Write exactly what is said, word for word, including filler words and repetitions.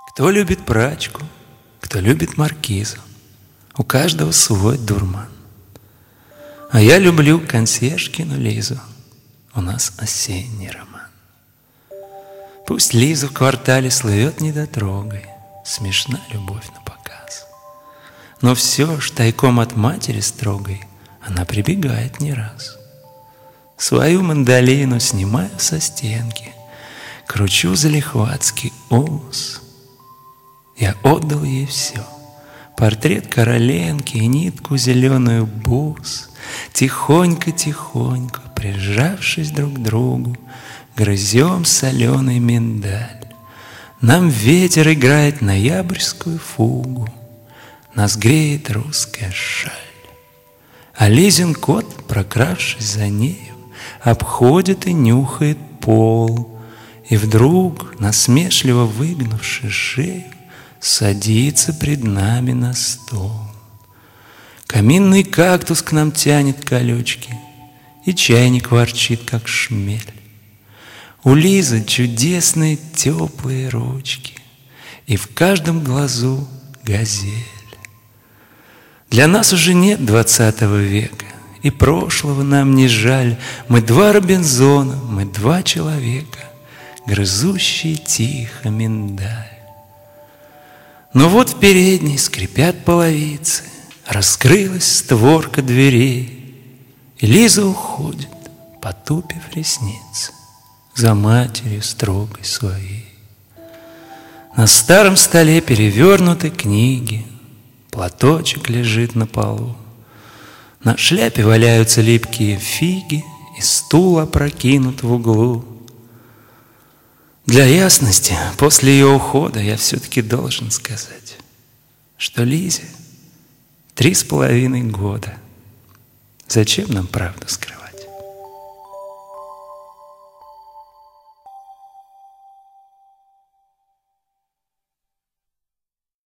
Кто любит прачку, кто любит маркизу, у каждого свой дурман. А я люблю консьержкину Лизу, у нас осенний роман. Пусть Лиза в квартале слывет недотрогой, смешна любовь напоказ. Но все ж тайком от матери строгой она прибегает не раз. Свою мандолину снимаю со стенки, кручу залихватский ус. Я отдал ей все: портрет Короленки и нитку зеленую бус. Тихонько-тихонько, прижавшись друг к другу, грызем соленый миндаль. Нам ветер играет ноябрьскую фугу, нас греет русская шаль. А Лизин кот, прокравшись за нею, обходит и нюхает пол. И вдруг, насмешливо выгнувши шею, садится пред нами на стол. Каминный кактус к нам тянет колючки, и чайник ворчит, как шмель. У Лизы чудесные теплые ручки, и в каждом глазу газель. Для нас уже нет двадцатого века, и прошлого нам не жаль. Мы два Робинзона, мы два человека, грызущие тихо миндаль. Но вот в передней скрипят половицы, раскрылась створка дверей, и Лиза уходит, потупив ресницы, за матерью строгой своей. На старом столе перевернуты книги, платочек лежит на полу. На шляпе валяются липкие фиги, и стул опрокинут в углу. Для ясности, после ее ухода я все-таки должен сказать, что Лизе три с половиной года. Зачем нам правду скрывать?